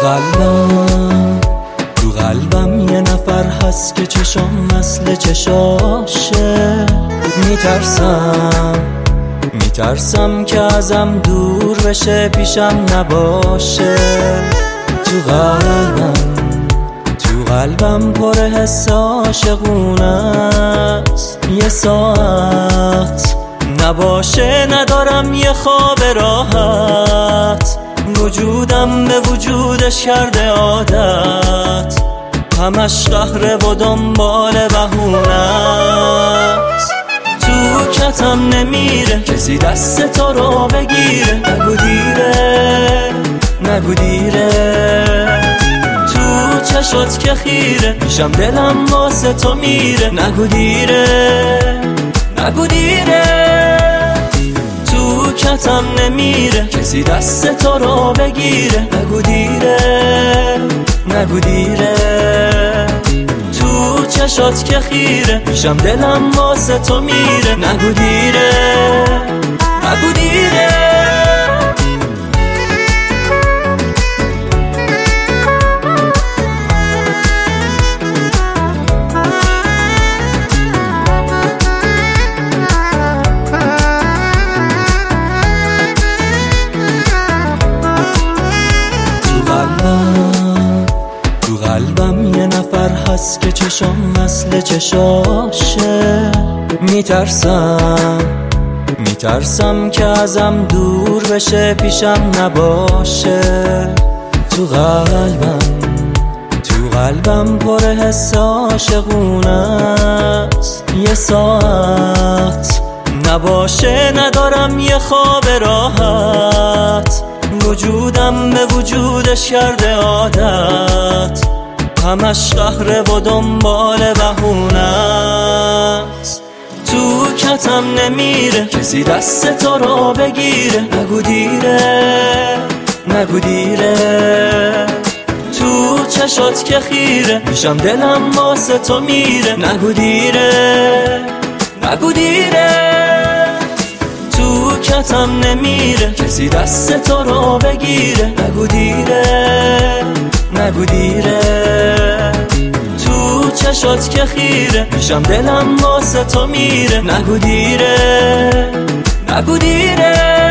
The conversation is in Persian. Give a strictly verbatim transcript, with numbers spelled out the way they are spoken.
قلبم تو قلبم یه نفر هست که چشام مثل چشاشه. میترسم میترسم که ازم دور بشه، پیشم نباشه. تو قلبم تو قلبم پر حس عاشقونه است. یه ساعت نباشه ندارم یه خواب راحت. وجودم به وجودش کرده عادت، همش قهره و دنبال بهونه است. تو کتم نمیره کسی دست تو رو بگیره، نگو دیره نگو دیره. تو چشات که خیره پیشم دلم واسه تو میره، نگو دیره نگو دیره. تو کتم نمیره کسی دست تو رو بگیره، نگو دیره نگو دیره. تو چشات که خیره پیشم دلم واسه تو میره، نگو دیره نگو دیره. تو قلبم یه نفر هست که چشام مثل چشاشه. میترسم میترسم که ازم دور بشه، پیشم نباشه. تو قلبم تو قلبم پر حس عاشقونه است. یه ساعت نباشه ندارم یه خواب راحت. وجودم به وجودش کرده عادت، همش قهره و دنبال بهونه است. تو کتم نمیره کسی دست تو رو بگیره، نگو دیره نگو دیره. تو چشات که خیره پیشم دلم واسه تو میره، نگو دیره نگو دیره. تو کتم نمیره کسی دست تو رو بگیره، نگو دیره نگو دیره. تو چشات که خیره پیشم دلم واسه تو میره، نگو دیره نگو دیره.